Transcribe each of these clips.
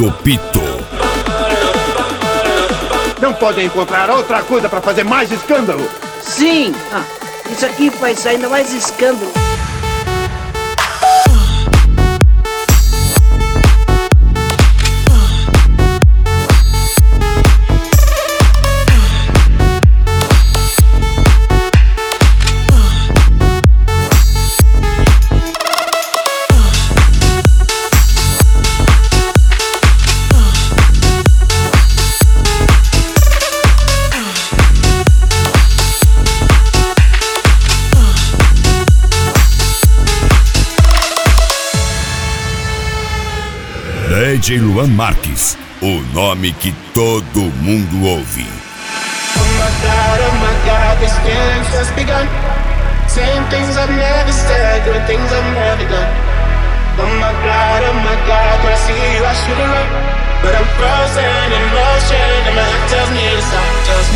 do Pito. Não podem encontrar outra coisa para fazer mais escândalo? Sim! Isso aqui vai sair ainda mais escândalo. DJ Luan Marques, o nome que todo mundo ouve. Oh my God, this feeling's just begun. Saying things I've never said, doing things I've never done. Oh my God, when I see you I should have run, but I'm frozen in motion and my heart tells me to stop,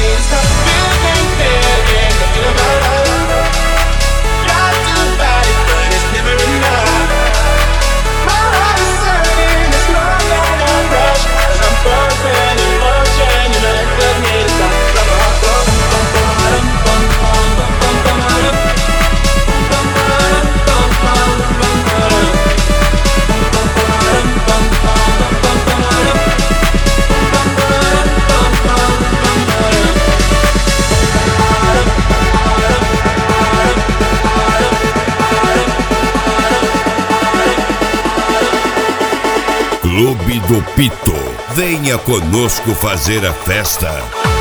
feeling, thinking about love. Try to fight it, but it's never enough. My heart is hurting, it's not that I rush, 'cause I'm frozen in motion and my heart tells me to stop. Clube do Pito. Venha conosco fazer a festa.